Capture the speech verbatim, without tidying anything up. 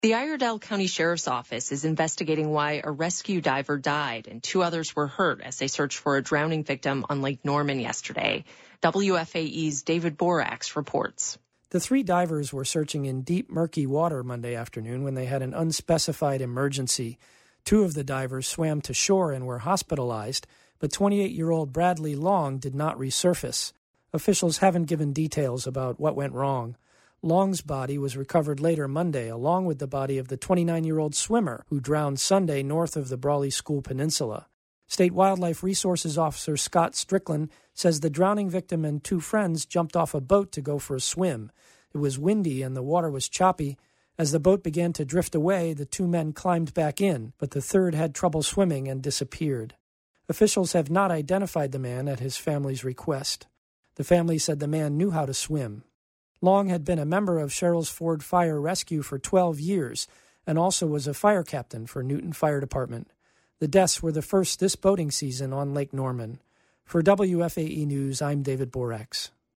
The Iredell County Sheriff's Office is investigating why a rescue diver died and two others were hurt as they searched for a drowning victim on Lake Norman yesterday. W F A E's David Borax reports. The three divers were searching in deep, murky water Monday afternoon when they had an unspecified emergency. Two of the divers swam to shore and were hospitalized, but twenty-eight-year-old Bradley Long did not resurface. Officials haven't given details about what went wrong. Long's body was recovered later Monday, along with the body of the twenty-nine-year-old swimmer who drowned Sunday north of the Brawley School Peninsula. State Wildlife Resources Officer Scott Strickland says the drowning victim and two friends jumped off a boat to go for a swim. It was windy and the water was choppy. As the boat began to drift away, the two men climbed back in, but the third had trouble swimming and disappeared. Officials have not identified the man at his family's request. The family said the man knew how to swim. Long had been a member of Sherrills Ford Fire Rescue for twelve years and also was a fire captain for Newton Fire Department. The deaths were the first this boating season on Lake Norman. For W F A E News, I'm David Borax.